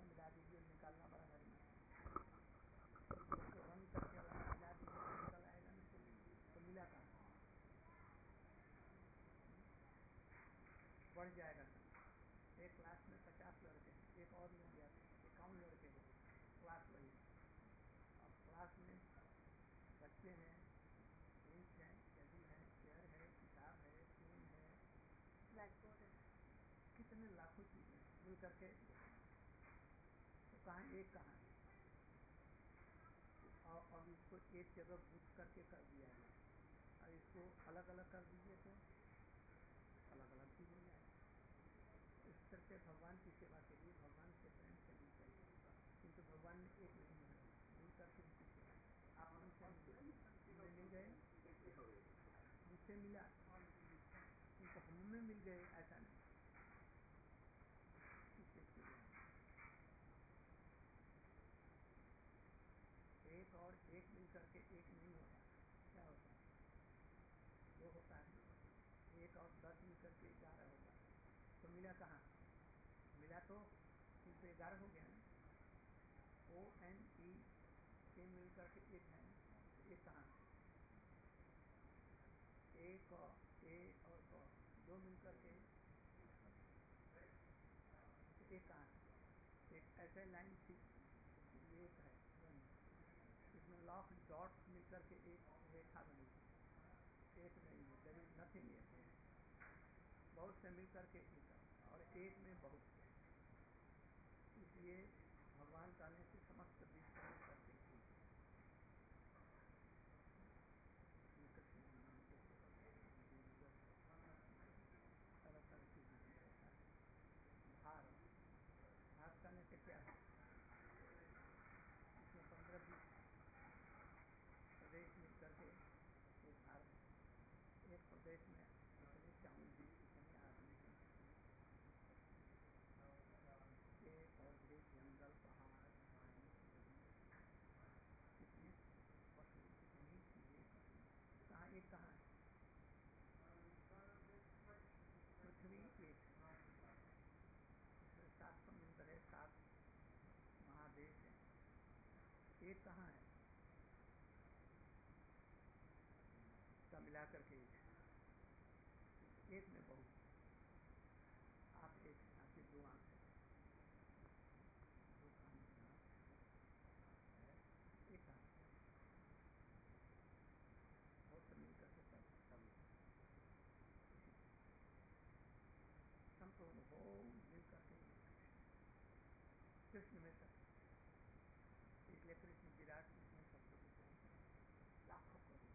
मिला दीजिए, निकालना बड़ा भारी मुश्किल। उसको रन करके वहाँ मिला दीजिए तो निकल आएगा, नहीं तो मिला कहाँ, बढ़ जाएगा सब। एक क्लास में 50 लड़के हैं, एक और ले लिया तो 51 लड़के हो गए, क्लास वही। अब क्लास में बच्चे हैं, बेंच है, टेबल है, चेयर है, किताब है, पेन है, ब्लैक बोर्ड है, कितने लाखों चीजें मिल करके, तो कहाँ एक कहाँ है। अब इसको एक जगह गुथ करके कर दिया गया, और इसको अलग अलग कर दीजिए तो अलग अलग चीज हो जाएगा। इस तरह से भगवान की सेवा के लिए भगवान से प्रेम करनी चाहिए, किंतु भगवान ने एक नहीं मिल करके उनकी सेवा। आप हमसे मिल गए, हमसे मिला किंतु हम में मिल गए, ऐसा नहीं। एक और एक मिल करके एक नहीं होता, क्या होता है, दो होता है। एक और 10 मिल करके 11 होगा, तो मिला कहाँ, मिला तो 3 से 11 हो गया ना। ONE के मिल करके एक है, तो एक कहाँ, एक और ए और क दो मिल करके एक कहाँ, एक ऐसे लाइन थी, एक है, इसमें लॉक डॉट मिल करके एक रेखा बनी, एक नहीं है, देयर इज नथिंग है, बहुत से मिल करके एक, और एक में बहुत से। इसलिए भगवान कहने से समस्त विश्व मिल करके एक। भारत करने से क्या है, इसमें 15-20 प्रदेश मिल करके एक भारत। एक प्रदेश में इतने चाउंडी, इतने आदमी हैं, पेड़ पौधे, जंगल, पहाड़, कितने पशु, कितनी चीजें, कहाँ एक कहाँ है। पृथ्वी एक, 7 समुद्र है, 7 महादेश है, एक कहाँ है, सब मिला करके एक में बहुत। आप एक, आपकी 2 आंख है, 2 कान है, एक कहाँ, बहुत सब मिल करके सब संपूर्ण हो मिल करके कृष्ण में सब। इसलिए कृष्ण विराट कृष्ण सबको दिखाई, लाखों करोड़,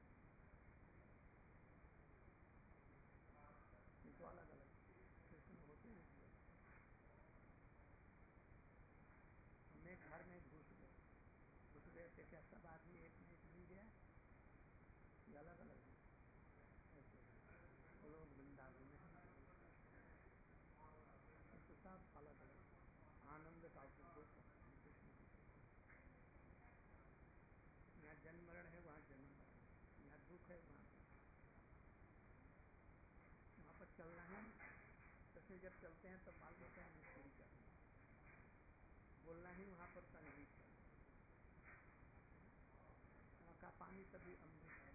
तो अलग अलग कृष्ण होते हैं। हमें घर में घुस गए थे, क्या सब आदमी एक में एक मिल गया, ये अलग अलग है, ऐसे वो लोग वृंदावन में हैं, तो सब अलग अलग आनंद का दुख कृष्ण की। यहाँ जन्म मरण है, वहाँ जन्म मरण है, यहाँ दुख है, वहाँ दुख है। वहाँ पर चलना है, जैसे जब चलते हैं तब मालूम होता है मिस्त्री चलना, बोलना ही वहाँ पर संगीत है, वहाँ का पानी तभी अमृत है,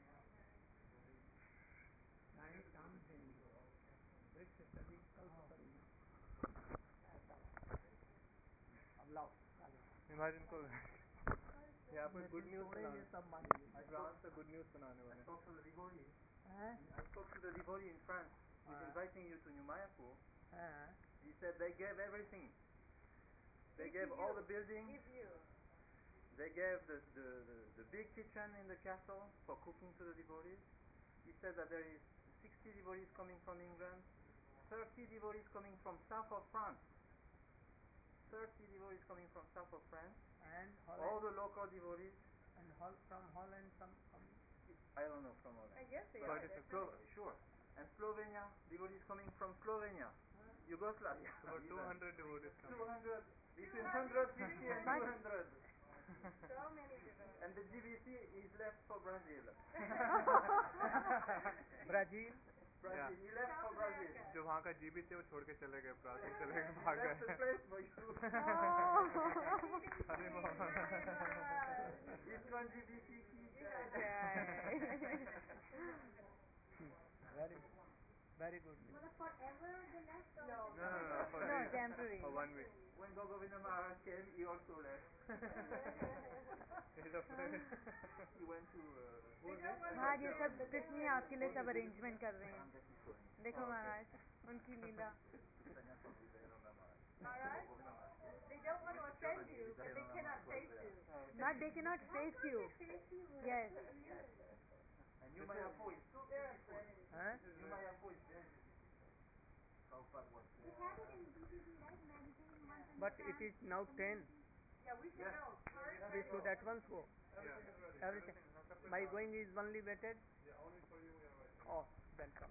गाय काम देंगे, वृक्ष तभी कल्प करूँगा, ऐसा। अब लाओ इमेजिन को यहाँ पर गुड न्यूज ये सब मानेंगे। फ्रांस से गुड न्यूज सुनाने वाले। I spoke to the devotee in France who is inviting you to New Mayapur. He said they gave everything. They gave all the buildings. They gave the big kitchen in the castle for cooking to the devotees. He said that there is 60 devotees coming from England, 30 devotees coming from south of France. 30 devotees coming from south of France, and all the local devotees. And from Holland, some I don't know from Holland. I guess they but are. Sure. And Slovenia, devotees coming from Slovenia, Yugoslavia. About 200 devotees coming. 200, between 150 and 200. So many devotees. And the GBC is left for Brazil. Brazil. Brazil. He left for Brazil. जो वहाँ का GB थे वो छोड़ के चले गए, Brazil चले गए, भाग That's the गए. place for you. अरे बाबा. ISKCON GBC की जय. Very good. Forever the left or No. No, temporary. For 1 week. When Gogovina Maharaj came, he also left. He's afraid. He went to. हाँ ये सब कृष्ण ही आपके लिए सब अरेंजमेंट कर रहे हैं. देखो महाराज उनकी लीला. Maharaj, they don't want to offend you, but they cannot face you. Not they cannot face you. Yes. And you may have voice. They're afraid. Huh? You may have voice. Prabhupada was We have it in DVD, right? Magazine, once in But the it past. is now 10. Yeah, we should know. We should at once go. Everything. By going is only waited? Yeah, only for you we are waiting. Oh, then come.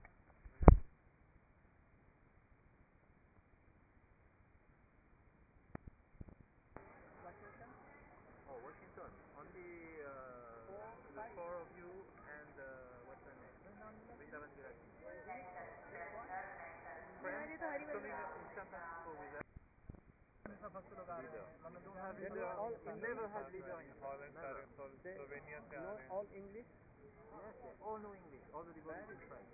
Washington? Oh, Washington. Only the four of you and what's her name? Vrindavan Girati. महाराज ये तो हरी Coming वाली. in San Francisco with us. They know all English? Never had leader in Holland, Never. Slovenia से आ Know रहे हैं. all English? Yes, they all know English. All the devotees in French.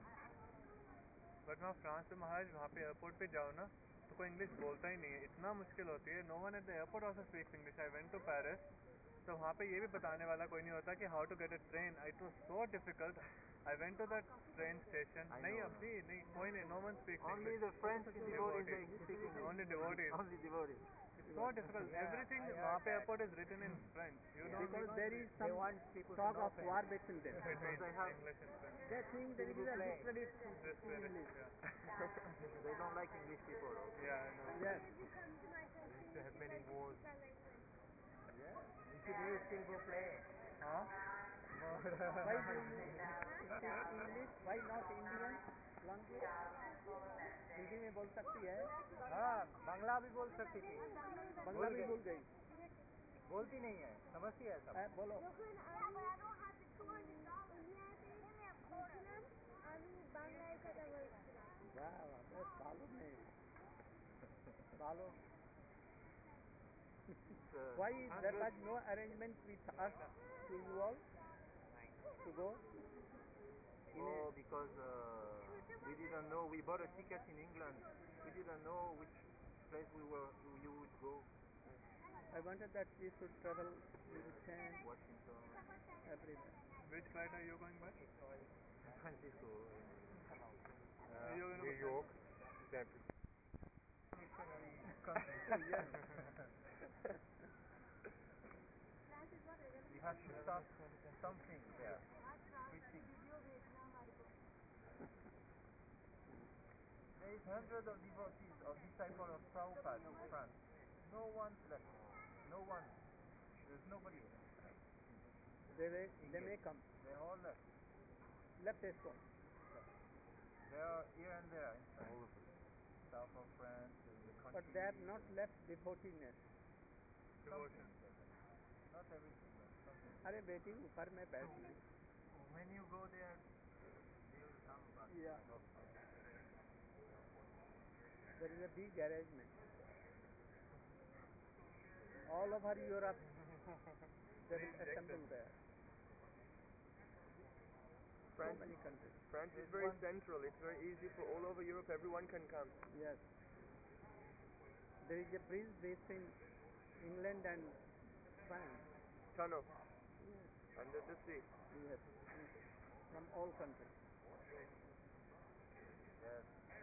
But वहाँ France में महाराज वहाँ पे airport पे जाओ ना तो कोई इंग्लिश बोलता ही नहीं है, इतना मुश्किल होती है. No one at the airport also speaks English. I went to Paris, तो वहाँ पे ये भी बताने वाला कोई नहीं होता कि how to get a train. It was so difficult. I went to the train station. नहीं अभी नहीं, कोई नहीं, no one speaks Only English. the French devotees they speak English. Only devotees. Only devotees. It's so difficult. Everything वहाँ पे airport is written in French. You don't Because there is some people talk to know of war between them. between they have- English and French. They think there is a literally This way, English. yeah. They don't like English people. Also. Yeah, I know. Yes. They have many wars. You should use Silvo play. Huh? Why do you speak English? Why not Indian language? Hindi में बोल सकती है? हाँ, बांग्ला भी बोल सकती थी. बंगला भी भूल गई. बोलती नहीं है, समझती है सब. बोलो. वाह वाह, सालों में. सालों. Why there was no arrangement with us to you all to go? Oh, because we didn't know. We bought a ticket in England. We didn't know which place you would go. I wanted that we should travel in Washington, everywhere. Which flight are you going by? San Francisco, You're gonna New go- York, San Francisco. Yes. We have to start something there. Preaching. There is hundreds of devotees of disciples of Prabhupada in France. No one left. No one. There's nobody left. They may come. They all left. Left ISKCON. They are here and there in France. South of France, in the country. But they are not left devotees. Devotion. Not everything. But something. अरे बेटी ऊपर में बैठ गई. When you go there, they will come back. Yeah. There is a big arrangement. All over Europe, they will assemble there. So many countries. France is very central. It's very easy for all over Europe. Everyone can come. Yes. There is a bridge between England and France. Tunnel Yes. under the sea. Yes. From all countries. Yes.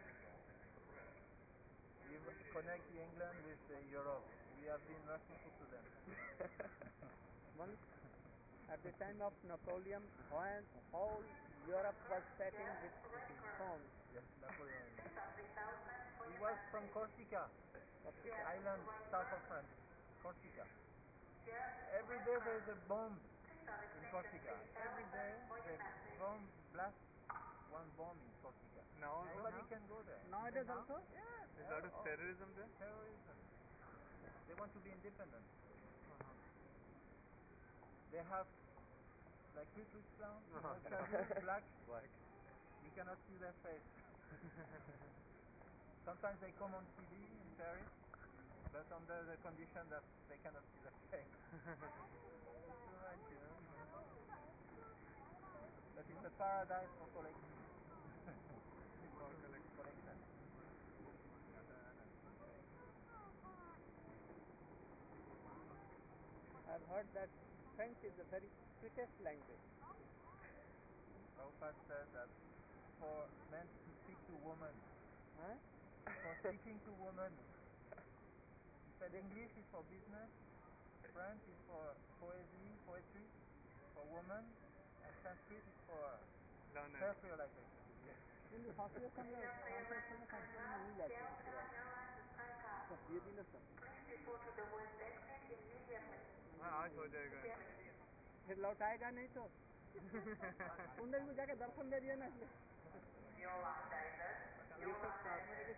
We connect England with Europe. We have been merciful to them. Once, at the time of Napoleon, when all Europe was setting with stones, Yes, Napoleon. He was from Corsica, island south of France. Corsica. Every day there is a bomb in Corsica. Every day the bomb blast one bomb in Corsica. Now also? Nobody can go there. nowadays also, Yes. Is that of terrorism there? Terrorism. They want to be independent. They have like Ku Klux Klan, black. You cannot see their face. Sometimes they come on TV in Paris, but under the condition that they cannot see their face. It's too much, you know. But it's a paradise for collecting. Collection. I've heard that French is the very sweetest language. Prabhupada said that for men to speak to women, Huh? for speaking to women, he said English is for business, French is for poetry, for women, and Sanskrit is for Learn it. self-realization. In the hospital, translation नहीं लाते सब ये दिन सब हाँ आज हो जाएगा फिर लौटाएगा नहीं तो कुंडल में जाके दर्शन दे दिया ना ये सब साथ में लेके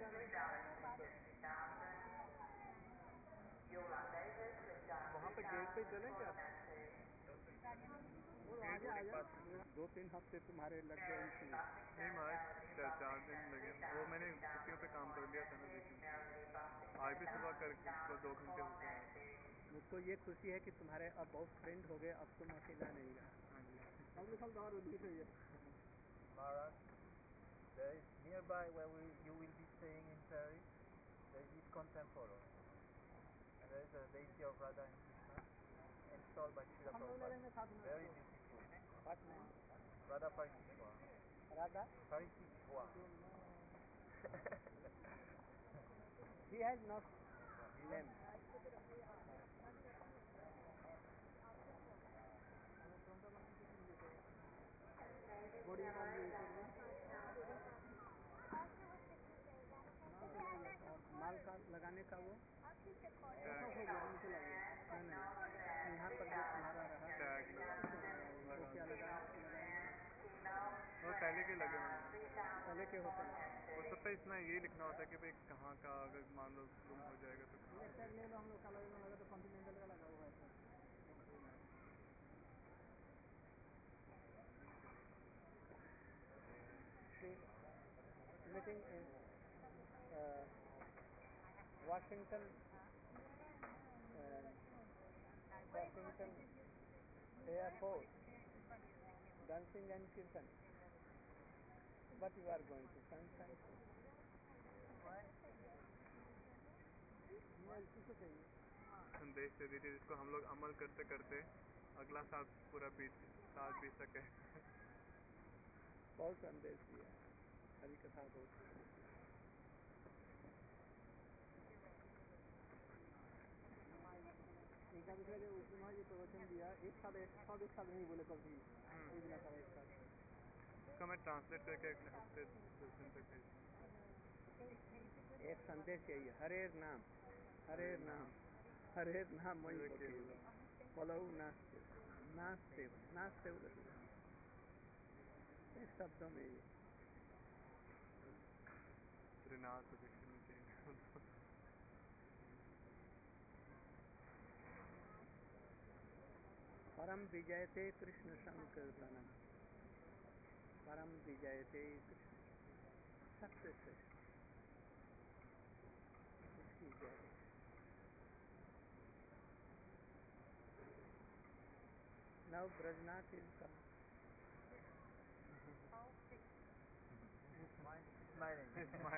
जाना वहाँ पे गेट पे चलें क्या आजा 2-3 हफ्ते तुम्हारे लग गए इसी नहीं महाराज 4 दिन लगे वो मैंने छुट्टियों पे काम कर लिया था ना लेकिन आज भी सुबह करके 2 घंटे होते हैं मुझको ये खुशी है कि तुम्हारे अब बहुत फ्रेंड हो गए अब तुम अकेला नहीं रहा अब निकल दौड़ उठी तो ये Maharaj, there is nearby where you will be staying in Paris, there is ISKCON temple also. And there is a deity of Radha and Krishna installed by Srila Prabhupada. Very beautiful. What name? Radha Parisishwa. Radha? Parisishwa. He has no name. माल का लगाने का वो यहाँ पर जो तुम्हारा रहा वो क्या लगाएंगे वो पहले के लगे पहले के होते हैं वो सब पे इतना ये लिखना होता है कि भाई कहाँ का अगर मान लो गुम हो जाएगा तो ले लो हम लोग कलर में लगा तो कॉन्टिनेंटल का लगा हुआ है meeting in Washington airport, dancing and kirtan. But you are going to sunshine. संदेश दे दीजिए जिसको हम लोग अमल करते करते अगला साल पूरा बीत सके बहुत संदेश दिया हरि कथा बहुत एक दूसरे के उपमा जी प्रवचन दिया एक साथ नहीं बोले कभी एक दिन का एक साथ इसका मैं ट्रांसलेट करके अगले हफ्ते 10 दिन तक एक संदेश यही हरेर नाम वही बोलो नास्ते शब्दों में ये त्रिनाथ विष्णु के परम विजयते कृष्ण संकीर्तनम परम विजयते कृष्ण सबसे श्रेष्ठ उसकी जय नव ब्रजनाथ इनका Smiling.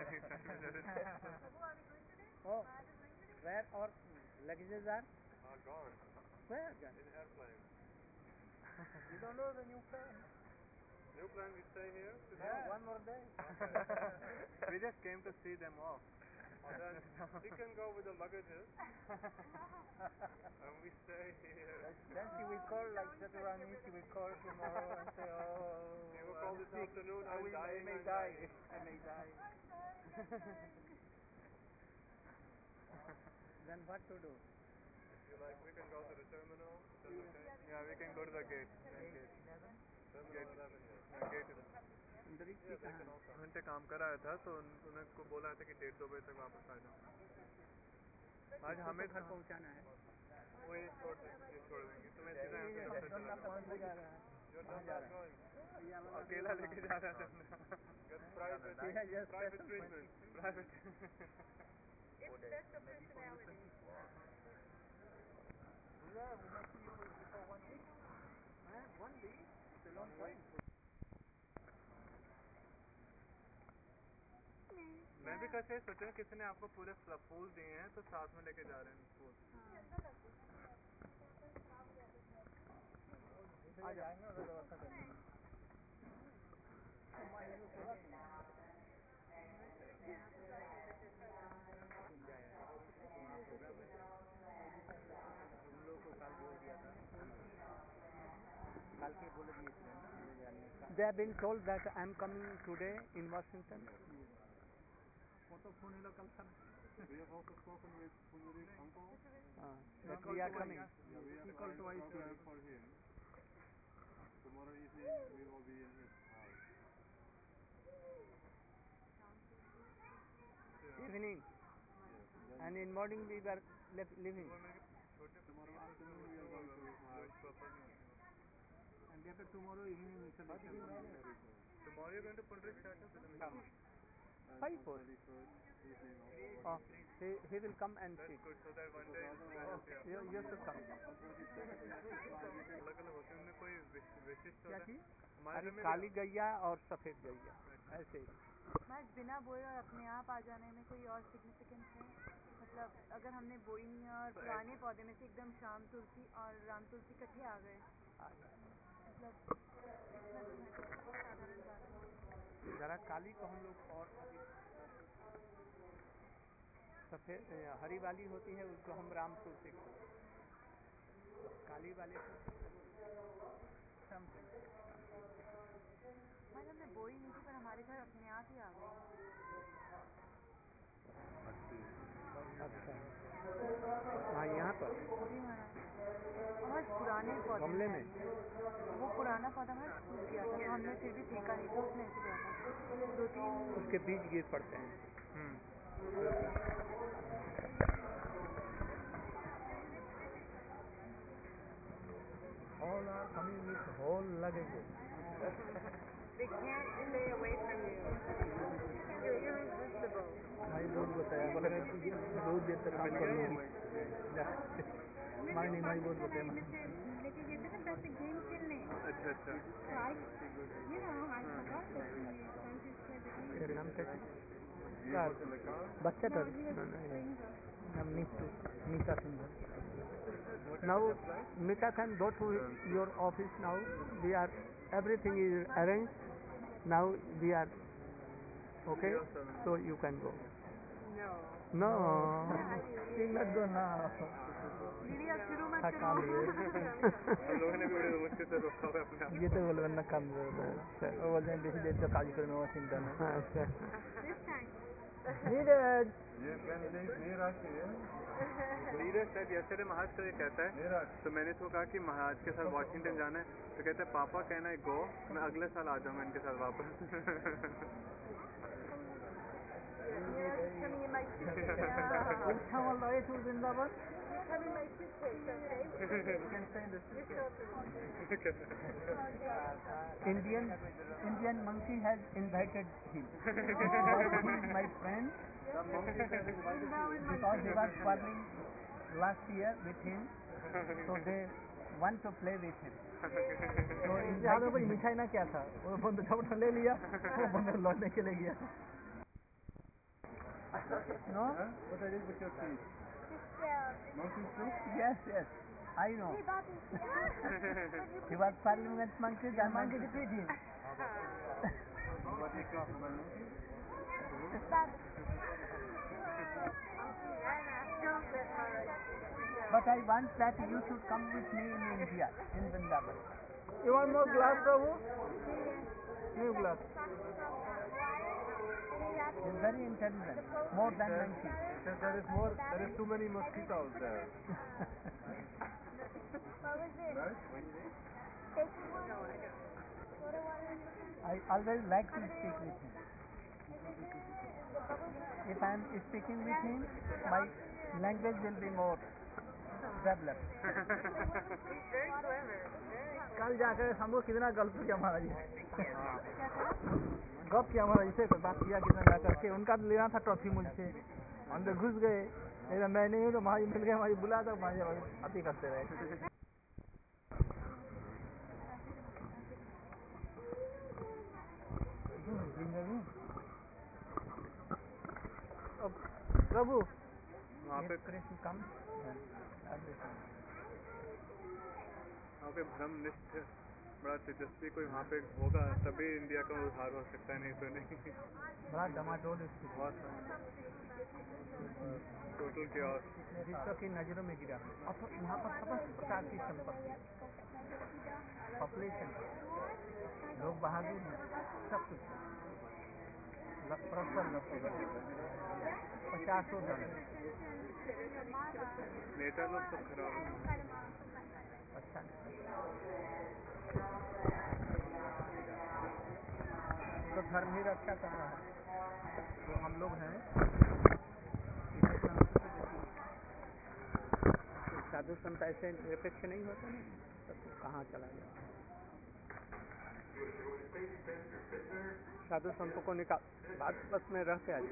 Oh, where our luggages are? gone Where gone? in airplane You don't know the new plan? new plan we stay here today? Yeah, one more day. We just came to see them off then we can go with the luggages and we stay here. Then she will call like Chaturani, she will call tomorrow and say, oh, She will call this afternoon, I may die. Then what to do? If you like, we can go to the terminal. Is that okay? yeah we can go to the gate Terminal 11, yes. gate Sundari ji Yeah, they कहाँ can also. घंटे काम कराया था तो उनको बोला था कि 1:30-2 बजे तक वापस आ जाओ आज हमें घर पहुँचाना है वो ये छोड़ देंगे तो मैं सीधा यहाँ से धंधा पहुँच जा रहा है Your son not going. अकेला लेके जा रहा है private treatment. Private. It's just a personality. मैं भी कैसे सोच रहा हूँ किसी ने आपको पूरे फूल दिए हैं तो साथ में लेके जा रहे हैं फूल आ जाएंगे उधर व्यवस्था करेंगे तुम लोगों को कल बोल दिया था कल के बोल दिए थे They have been told that I am coming today in Washington. We have also spoken with Punjuri's uncle. That we are coming. Yeah, we have arranged a program for him. Tomorrow evening we will be in his house. Evening. Yes. And in morning we were leaving. Tomorrow afternoon we are going to his house. And after tomorrow evening we shall return. Tomorrow you're going to Punjab station? And Five on four. 31st evening Oh, he will come and That's see. good, so that one day You should come. अलग अलग होते हैं उनमें कोई विशिष्ट क्या होता है चीज? हमारे अरे में काली गैया और सफेद गैया ऐसे ही बस बिना बोए और अपने आप आ जाने में कोई और सिग्निफिकेंस है मतलब अगर हमने बोई नहीं है और पुराने पौधे में से एकदम शाम तुलसी और राम तुलसी इकट्ठे आ गए मतलब साधारण बात है जरा काली को हम लोग और सफेद हरी वाली होती है उसको हम राम तुलसी कहते हैं काली वाली को हमने बोई नहीं थी पर हमारे घर अपने आप ही आ गई अच्छा हाँ यहाँ पर जी महाराज बहुत पुराने पौधे गमले में वो पुराना पौधा हमारा सूख गया था तो हमने फिर भी फेंका नहीं तो उसने ऐसे गया था 2-3 उसके बीज गिर पड़ते हैं All are coming with whole luggage. They can't stay away from you. You're irresistible. भाई बोल बताया बोला रोज देर तक काम कर लूँगी माई नहीं बोल बताया लेके गए थे ना पैसे गेम खेलने अच्छा अच्छा तेरे नाम कैसे बच्चा था नाम Nita Singh Now Mita can go to your office now. Everything is arranged. Now we are okay. So you can go. No. You not go now. दीदी आप शुरू मत काम करो है हम लोगों ने भी बड़े मुश्किल से रोका हुआ है अपने आप ये तो बोलना काम है वो बोलते हैं बेसिक जो कार्यक्रम में वाशिंगटन है अच्छा Neeraj You can leave Neeraj here. Neeraj sir yesterday Maharaj को ये कहता है तो मैंने तो कहा कि महाराज के साथ वाशिंगटन जाना है तो कहता है पापा कहना है गो मैं अगले साल आ जाऊंगा इनके साथ वापस Coming in my suitcase. Which time will I to Vrindavan? You come in my suitcase, okay? You can stay in the You're so Indian monkey has invited him. But he is my friend because he was quarreling last year with him, so they want to play with him. So यहाँ पे कोई मिठाई ना क्या था वो बंद झपटा ले लिया वो बंद लौटने के लिए गया No? What I did with your teeth? Monkey soup? Yes, I know. He was quarreling with monkeys and monkey defeated him. What do you call from a monkey? But I want that you should come with me in India, in Vrindavan. You want more glass, Prabhu? New glass. He's very intelligent, more than monkey. Because there is too many mosquitoes there. Right? I always like to speak with him. If I am speaking with him, my language will be more traveller. Very clever. कल जाकर हमको कितना गल्प किया महाराज जी, गप किया महाराज जी से बात किया कितना जाकर के, उनका लेना था ट्रॉफी मुझसे, अंदर घुस गए, नहीं मैं नहीं हूँ तो महाराज मिल गए, महाराज बुला तो महाराज अति करते रहे। प्रभु वहाँ पे कम वहाँ पे ब्रह्मनिष्ठ बड़ा तेजस्वी कोई वहाँ पे होगा तभी इंडिया का उद्धार हो सकता है, नहीं तो नहीं। बड़ा डमाडोल बहुत टोटल केओस, विश्व की नजरों में गिरा। यहाँ पर समस्त प्रकार की संपत्ति, पॉपुलेशन, लोग बहादुर हैं, सब कुछ 50 डॉलर नेता लोग सब खराब हैं। अच्छा तो धर्म ही रक्षा कर रहा है, तो हम लोग हैं साधु संत ऐसे निरपेक्ष नहीं होते ना, तो कहाँ चला गया। साधु संतों को निकाल बात बस में रहते आज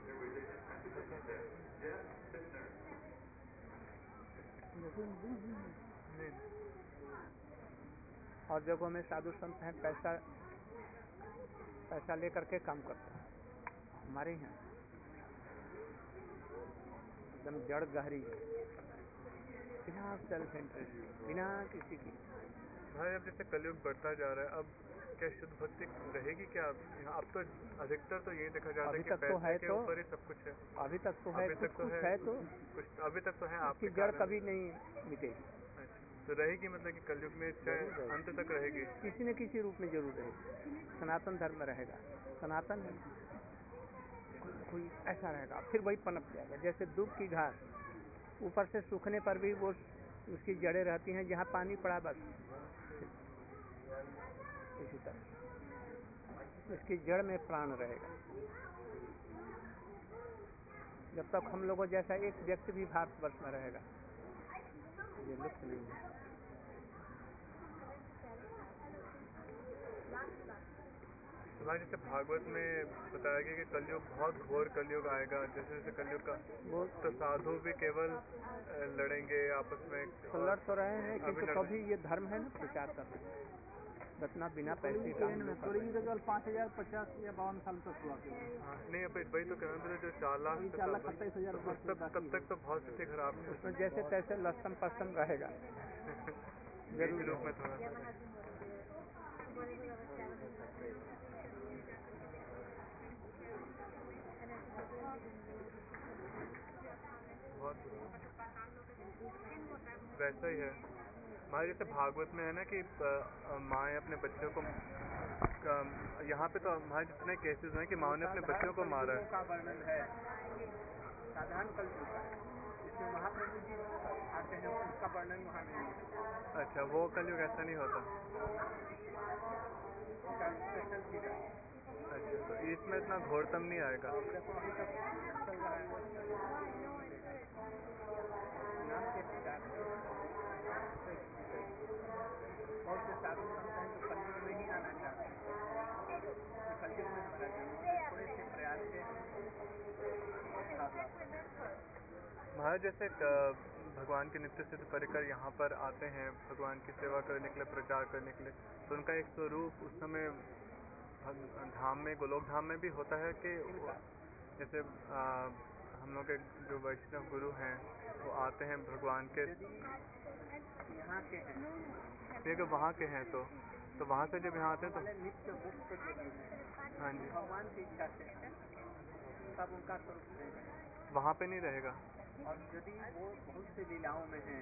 और जगहों में साधु संत हैं, पैसा लेकर के काम करते हैं। हमारे यहाँ एकदम जड़ गहरी, बिना सेल्फ इंटरेस्ट, बिना किसी की। भाई अब जैसे कलयुग बढ़ता जा रहा है, अब क्या शुद्ध भक्ति रहेगी क्या? अब तो अधिकतर तो ये देखा जाता है कि पैसे के ऊपर ही सब कुछ है। अभी तक तो है, कुछ कुछ अभी तक तो है, आपकी जड़ कभी नहीं मिटेगी। तो रहेगी, मतलब कि कलयुग में चाहे अंत तक रहेगी, किसी न किसी रूप में जरूर रहेगी। सनातन धर्म रहेगा, सनातन है, कोई ऐसा रहेगा, फिर वही पनप जाएगा। जैसे दूब की घास ऊपर से सूखने पर भी वो उसकी जड़ें रहती हैं, जहाँ पानी पड़ा बस इसी तरह इसकी जड़ में प्राण रहेगा। जब तक हम लोगों जैसा एक व्यक्ति भी भारतवर्ष में रहेगा, ये लुप्त नहीं है। हमारे जैसे भागवत में बताया गया कि कलयुग बहुत घोर कलयुग आएगा, जैसे जैसे कलयुग का तो साधु भी केवल लड़ेंगे आपस में, लड़ तो रहे हैं, क्योंकि कभी ये धर्म है ना, प्रचार कर रहे हैं बतना बिना पैसे का। 50 या 52 साल तक हुआ। नहीं अब वही तो कहना था, जो 4 लाख 27,000 तब तक तो बहुत स्थिति खराब है, उसमें जैसे तैसे लस्तम पस्तम रहेगा जरूर रूप में थोड़ा सा। वैसा ही है हमारे जैसे भागवत में है ना कि माँ अपने बच्चों को, यहाँ पे तो हमारे जितने केसेस हैं कि माँ ने अपने बच्चों को मारा है। का वर्णन है साधारण कलयुग का, जिसमें महाप्रभु जी आते हैं, उसका वर्णन वहाँ नहीं है। अच्छा, वो कलयुग ऐसा नहीं होता। अच्छा, तो इसमें इतना घोरतम नहीं आएगा। बहुत से साधु संत हैं जो कलयुग में ही आना चाहते हैं, कलयुग में हमारा जन्म, थोड़े से प्रयास से महाराज जैसे भगवान के नित्य सिद्ध परिकर यहाँ पर आते हैं भगवान की सेवा करने के लिए, प्रचार करने के लिए, तो उनका एक स्वरूप उस समय धाम में, गोलोक धाम में भी होता है कि जैसे हम लोग के जो वैष्णव गुरु हैं वो आते हैं भगवान के, यहाँ के हैं, अगर वहाँ के हैं तो वहाँ से जब यहाँ आते हैं तो नित्य मुक्त हाँ जी, भगवान की इच्छा से तब उनका स्वरूप रहेगा, वहाँ पे नहीं रहेगा। और यदि वो बहुत सी लीलाओं में हैं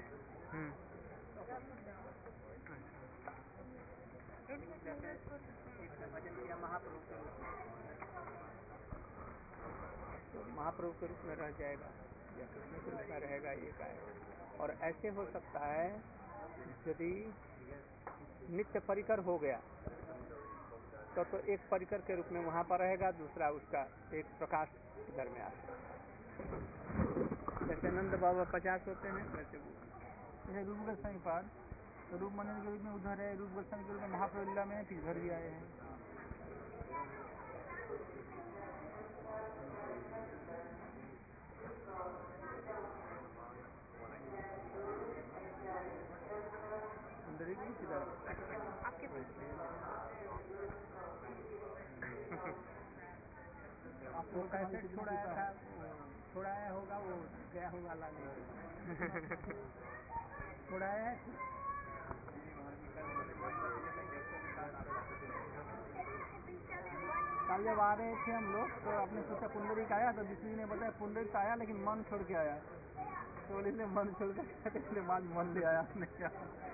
एक भजन किया महाप्रभु के रूप में, तो महाप्रभु के रूप में रह जाएगा या कृष्ण के रूप में रहेगा, एक आएगा। और ऐसे हो सकता है यदि नित्य परिकर हो गया तो एक परिकर के रूप में वहाँ पर रहेगा, दूसरा उसका एक प्रकाश इधर में आ सकता है। जैसे नंद बाबा 50 होते हैं वैसे वो जैसे रूप गोस्वामी पाद तो रूप मनन के रूप में उधर है, रूप गोस्वामी के रूप में महाप्रभु लीला में फिर घर भी आए हैं। आपके वो कैसे छोड़ाया था, छोड़ाया होगा, वो गया होगा लाने छोड़ाया है। कल जब आ रहे थे हम लोग तो आपने सोचा पुंडरीक आया, तो विष्णु जी ने बताया पुंडरीक आया लेकिन मन छोड़ के आया, तो इसलिए मन छोड़ के आया, तो इसलिए बाद मन ले आया आपने क्या।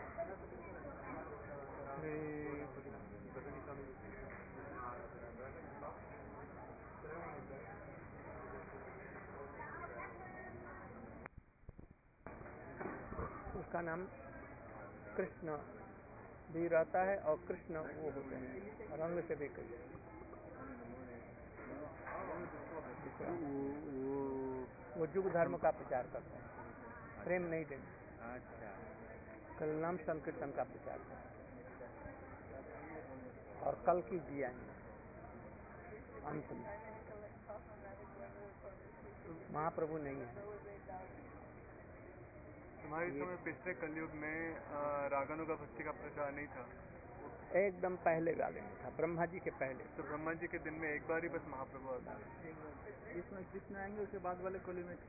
उसका नाम कृष्ण भी रहता है और कृष्ण वो होते हैं रंग से भी कई। वो युग धर्म का प्रचार करते हैं, प्रेम नहीं देंगे। अच्छा, कल नाम संकीर्तन का प्रचार करते हैं और कल की जी आएंगे अंत में। महाप्रभु नहीं है। हमारे समय पिछले कलयुग में रागानुगा भक्ति का प्रचार नहीं था, एकदम पहले वाले में था, ब्रह्मा जी के पहले। तो ब्रह्मा जी के दिन में एक बार ही बस महाप्रभु आता है। जिसमें कृष्ण आएंगे उसके बाद वाले कली में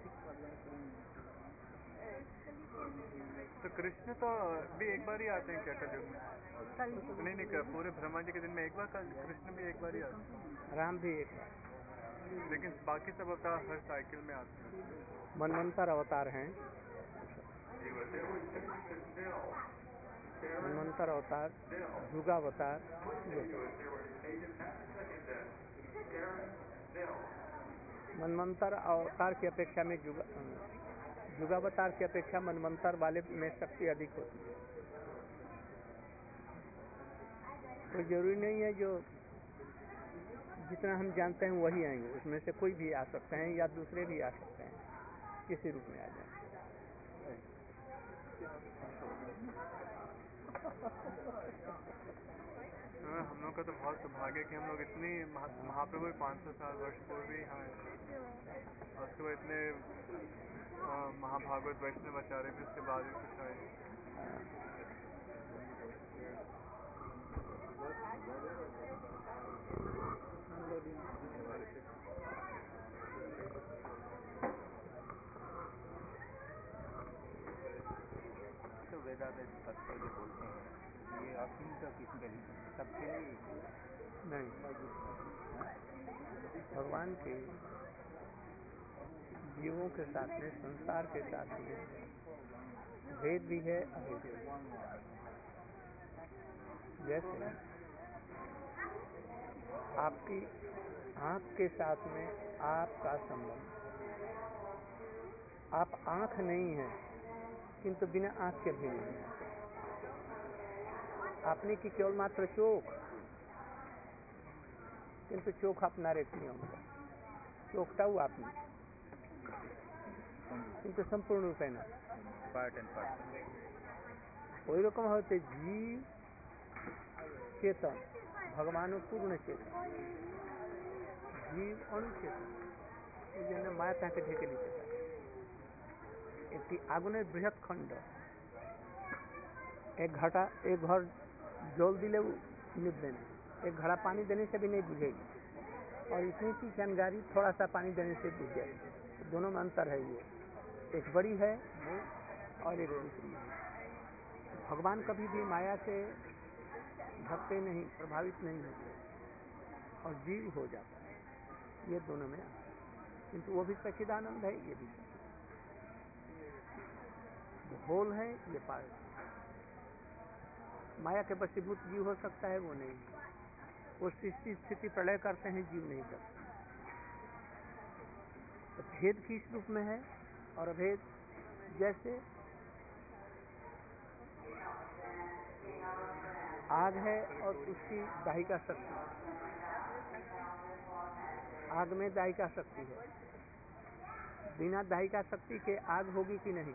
तो कृष्ण तो भी एक बार ही आते हैं क्या कलयुग में? नहीं, पूरे ब्रह्मा जी के दिन में एक बार, कृष्ण भी एक बार ही आते हैं, राम भी एक बार, लेकिन बाकी सब अवतार हर साइकिल में आते हैं। मनवंतर अवतार हैं। मनवंतर अवतार, युगावतार, मनवंतर अवतार की अपेक्षा में युगावतार की अपेक्षा मनवंतर वाले में शक्ति अधिक होती है। तो जरूरी नहीं है जो जितना हम जानते हैं वही आएंगे, उसमें से कोई भी आ सकते हैं या दूसरे भी आ सकते हैं, किसी रूप में आ जाए। हम लोग का तो बहुत सौभाग्य है कि हम लोग इतनी महाप्रभु 500 साल वर्ष पूर्व ही हैं, और उसके बाद इतने महाभागवत वैष्णव आचार्य भी उसके बाद भी कुछ आए। तो वेदांत तत्व जो बोलते हैं ये असीम का किसी का सबसे नहीं, भगवान के जीवों के साथ में, संसार के साथ में भेद भी है, अभेद भी है। जैसे आपकी आँख के साथ में आपका संबंध, आप आँख नहीं है किंतु बिना आँख के भी नहीं है। आपने की केवल मात्र चोख, किंतु चोख अपना रेखी होगा, चोखटाऊ आपने किंतु संपूर्ण रूपे न पार्ट एंड पार्ट ওই রকম হতে জীব চেতন, ভগবান পূর্ণ চেতন, জীব অনুচেতন। এই জন্য মায়া তাকে ঢেকে দিতে পারে। একটি আগুনের বৃহৎ খণ্ড, एक घर जल दिले निभे नहीं, एक घड़ा पानी देने से भी नहीं बुझेगी, और इतनी सी चिंगारी थोड़ा सा पानी देने से बुझ जाएगी। दोनों में अंतर है, ये एक बड़ी है वो और एक दूसरी है। भगवान कभी भी माया से भक्ति नहीं, प्रभावित नहीं होते और जीव हो जाता है, ये दोनों में अंतर है। किंतु वो भी सच्चिदानंद है, ये भी होल है, ये पार्ट। माया के वशीभूत जीव हो सकता है, वो नहीं। वो सृष्टि स्थिति प्रलय करते हैं, जीव नहीं करते। तो भेद किस रूप में है और अभेद, जैसे आग है और उसकी दाहिका शक्ति, आग में दाहिका शक्ति है, बिना दाहिका शक्ति के आग होगी कि नहीं?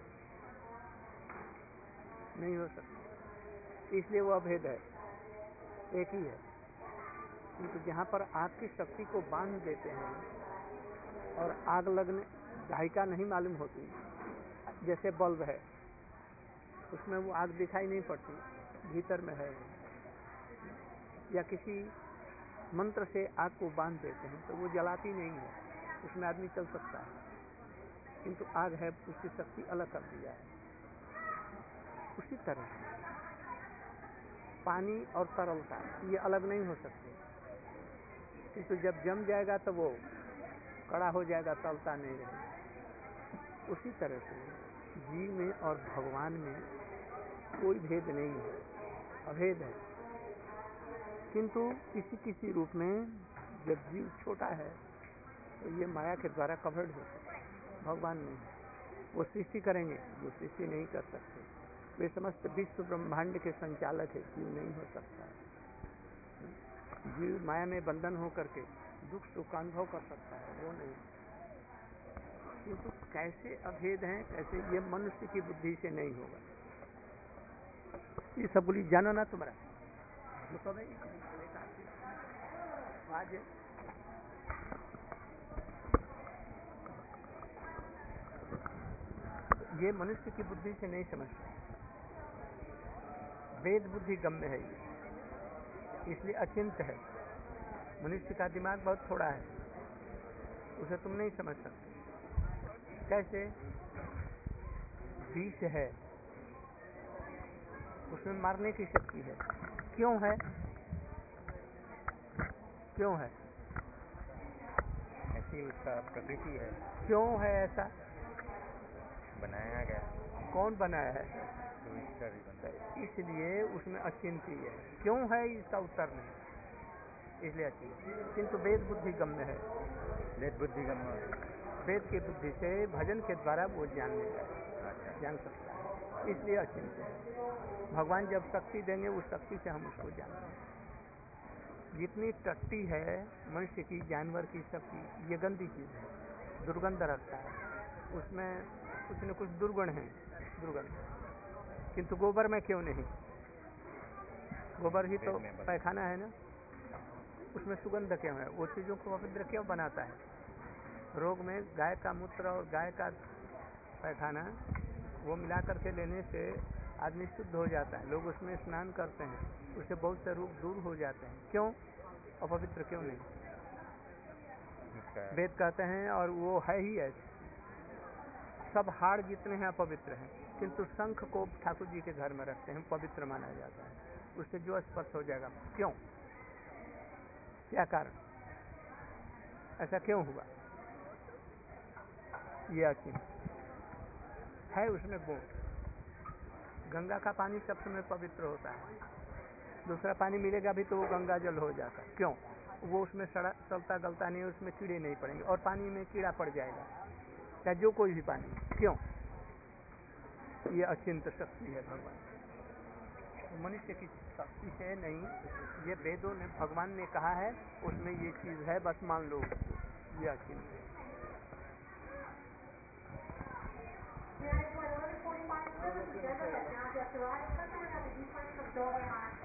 नहीं हो सकती, इसलिए वो अभेद है, एक ही है। किंतु जहाँ पर आग की शक्ति को बांध देते हैं और आग लगने दाहिका नहीं मालूम होती, जैसे बल्ब है उसमें वो आग दिखाई नहीं पड़ती, भीतर में है, या किसी मंत्र से आग को बांध देते हैं तो वो जलाती नहीं है, उसमें आदमी चल सकता है, किंतु आग है, उसकी शक्ति अलग कर दिया है। उसी तरह पानी और तरलता ये अलग नहीं हो सकते, किंतु जब जम जाएगा तो वो कड़ा हो जाएगा, तलता नहीं रहेगा। उसी तरह से जीव में और भगवान में कोई भेद नहीं है, अभेद है। किंतु किसी किसी रूप में जब जीव छोटा है तो ये माया के द्वारा कवर्ड हो सकता है, भगवान नहीं। वो सृष्टि करेंगे, वो सृष्टि नहीं कर सकते, वे समस्त विश्व ब्रह्मांड के संचालक है, जीव नहीं हो सकता है। जीव माया में बंधन हो करके दुख सुख का अनुभव कर सकता है, वो नहीं। किंतु कैसे अभेद हैं, कैसे, ये मनुष्य की बुद्धि से नहीं होगा। ये सब बोली जानो ना तुम्हारा तो भाई आज ये मनुष्य की बुद्धि से नहीं समझते, वेद बुद्धि गम्य है, इसलिए अचिंत्य है। मनुष्य का दिमाग बहुत थोड़ा है, उसे तुम नहीं समझ सकते। कैसे? विष है, उसमें मारने की शक्ति है, क्यों है? क्यों है? ऐसी उसका प्रकृति है। क्यों है ऐसा? बनाया गया। कौन बनाया है? तो ईश्वर ही बनाया। इसलिए उसमें अचिंत्य है। क्यों है इसका उत्तर नहीं, इसलिए अचिंत्य। किंतु वेद बुद्धि गम्य है, वेद बुद्धि गम्य है। वेद की बुद्धि से भजन के द्वारा वो जान सकता है, इसलिए अचिंत्य है। भगवान जब शक्ति देंगे उस शक्ति से हम उसको जानेंगे। जितनी टट्टी है मनुष्य की, जानवर की शक्ति, ये गंदी चीज है, दुर्गंध रखता है, उसमें कुछ न कुछ दुर्गुण है, दुर्गंध। किंतु गोबर में क्यों नहीं? गोबर ही तो पैखाना है ना, उसमें सुगंध क्यों है? वो चीजों को अपवित्र क्यों बनाता है? रोग में गाय का मूत्र और गाय का पैखाना वो मिला करके लेने से आदमी शुद्ध हो जाता है, लोग उसमें स्नान करते हैं, उससे बहुत से रोग दूर हो जाते हैं। क्यों? अपवित्र क्यों नहीं? वेद कहते हैं, और वो है ही ऐसे। सब हाड़ जितने हैं अपवित्र हैं, किंतु शंख को ठाकुर जी के घर में रखते हैं, पवित्र माना जाता है, उससे जो स्पर्श हो जाएगा। क्यों? क्या कारण? ऐसा क्यों हुआ? ये अचिंत्य है, उसमें गुण। गंगा का पानी सब समय पवित्र होता है, दूसरा पानी मिलेगा भी तो वो गंगा जल हो जाता है। क्यों? वो उसमें सड़ता गलता नहीं, उसमें कीड़े नहीं पड़ेंगे, और पानी में कीड़ा पड़ जाएगा, चाहे जो कोई भी पानी। क्यों? ये अचिंत्य शक्ति है भगवान, तो मनुष्य की शक्ति से नहीं। ये वेदों ने, भगवान ने कहा है, उसमें ये चीज है, बस मान लो, ये अचिंत्य है। Yeah, it's like 11:45 together, but now after I have to do something, so I